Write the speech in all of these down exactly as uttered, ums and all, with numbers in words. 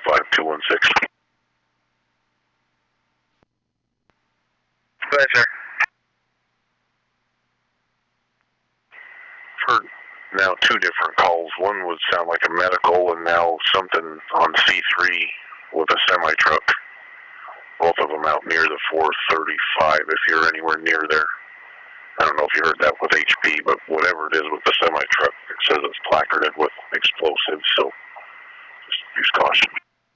five two one six. Go ahead, sir. Heard now two different calls. One would sound like a medical, and now something on C three with a semi-truck. Both of them out near the four thirty-five, if you're anywhere near there. I don't know if you heard that with H P, but whatever it is with the semi-truck, it says it's placarded with explosives, so just use caution.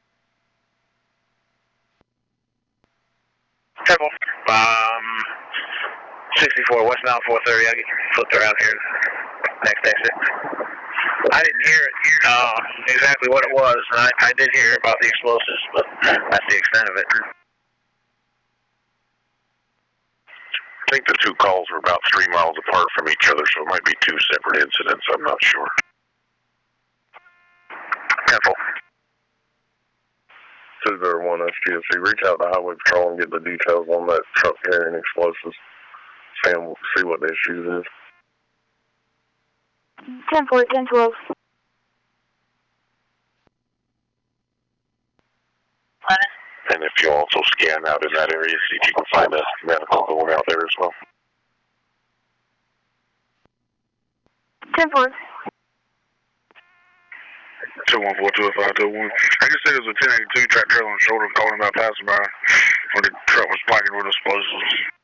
Temple. Um, sixty-four, westbound four thirty. I'll get you flipped around here. Next exit. I didn't hear it, uh, exactly what it was. I, I did hear about the explosives, but that's the extent of it. I think the two calls were about three miles apart from each other, so it might be two separate incidents. I'm not sure. Careful. two zero one S T S C, reach out to Highway Patrol and get the details on that truck carrying explosives. And see what the issue is. ten four, ten twelve. And if you also scan out in that area, see if you can find a medical going out there as well. ten four. two one four two five two one. I just said it was a ten eighty-two track trailer on the shoulder calling about passing by when the truck was placarded with explosives.